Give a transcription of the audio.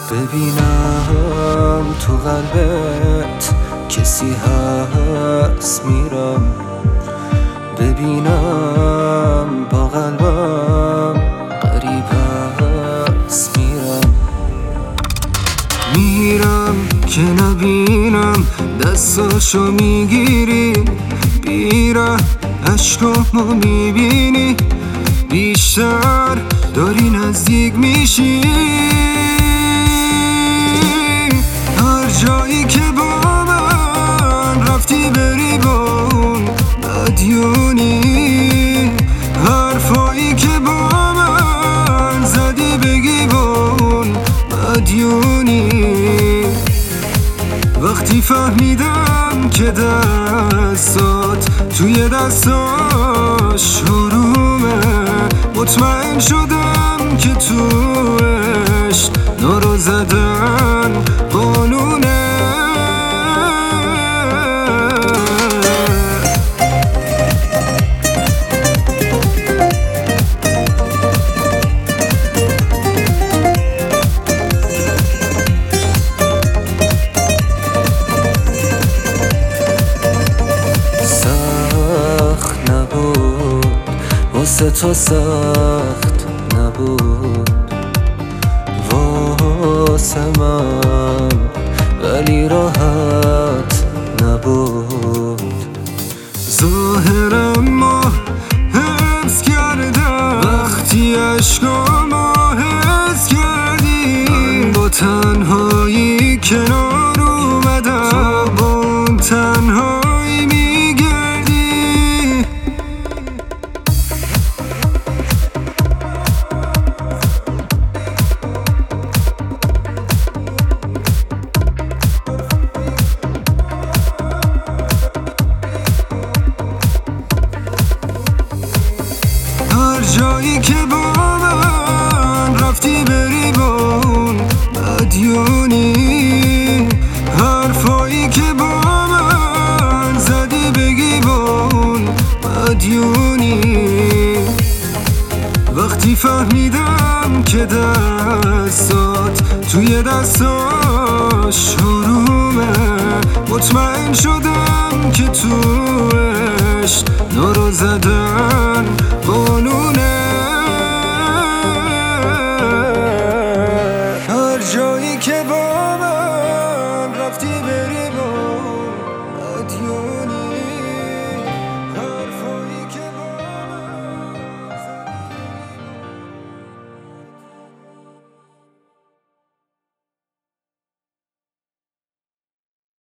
ببینم تو قلبت کسی هست میرم، ببینم با قلبم غریب هست میرم که نبینم دستاشو میگیری، بیره عشقامو میبینی، بیشتر داری نزدیک میشی. هر جایی که با من رفتی بری با اون مدیونی، حرفایی که با من زدی بگی با اون مدیونی. وقتی فهمیدم که دستات توی دستاش شرومه، مطمئن شدم که تو عشق نارو زدن قانونه. سخت نبود واسه تو، سخت نبود واسه من، ولی راحت نبود. ظاهرم ما حفظ کردم وقتی عشقامو حفظ کردی، با تنهایی کنار اومدم، تو با اون تنهایی میگردی. هر جایی که با من رفتی بری با اون مدیونی، حرفایی که با من زدی بگی با اون مدیونی. وقتی فهمیدم که دستات توی دستاش شرومه، مطمئن شدم که تو عشق نارو زدن قانونه. هر جایی که با من رفتی بری با مدیون